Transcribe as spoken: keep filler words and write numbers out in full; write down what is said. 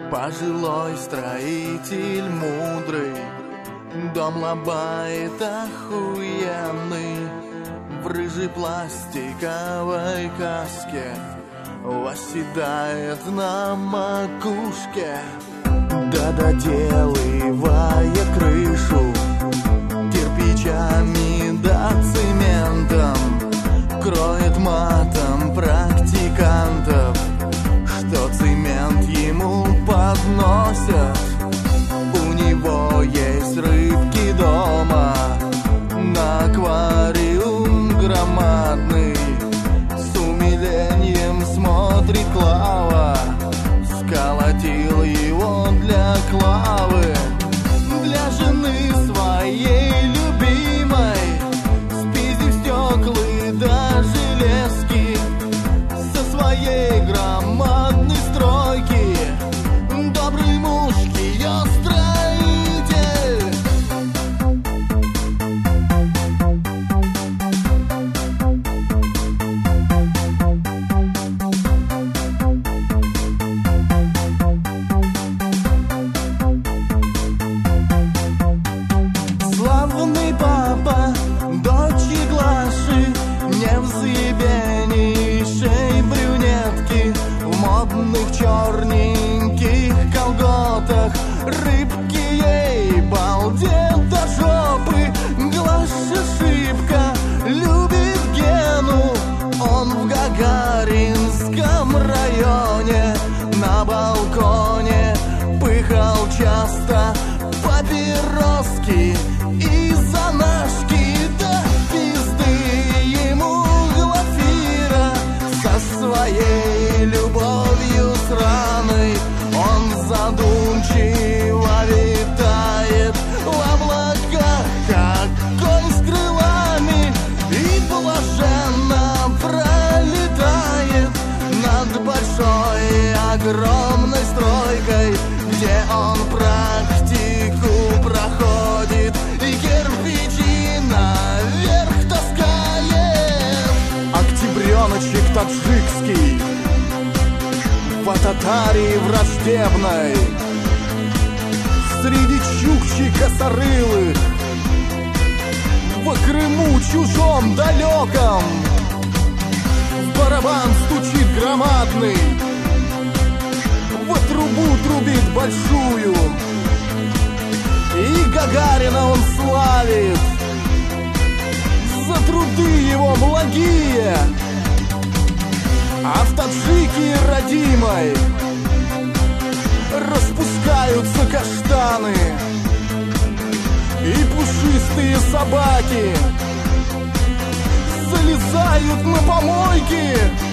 Пожилой строитель мудрый дом лобает охуенный, в рыжей пластиковой каске восседает на макушке, да доделывая крышу кирпичами да цементом, кроет матом практикантов, что цемент ему подносят. У него есть рыбки дома, на аквариум громадный, с умилением смотрит Клава, сколотил его для Клавы, для жены своей любимой, спиздив стеклы до железки со своей громадной стройки. Добрый муж ее строитель. Славный папа дочери Глаши, невзъебеннейшей брюнетки, в модных черненьких колготах, рыбки ей балдет до жопы. Глаша шибко любит Гену, он в Гагаринском районе на балконе пыхал часто папироски и заначки, да пизды ему Глафира со своей любовью сраной. Он задумчиво витает в облаках, как конь с крылами, и блаженно пролетает над большой огромной стройкой, где он практику проходит и кирпичи наверх таскает. Октябреночек таджикский в татарии враждебной, среди чукчей косорылых, в Крыму чужом далеком, в барабан стучит громадный, в трубу трубит большую, и Гагарина он славит за труды его благие. А в Таджикии родимой распускаются каштаны, и пушистые собаки залезают на помойки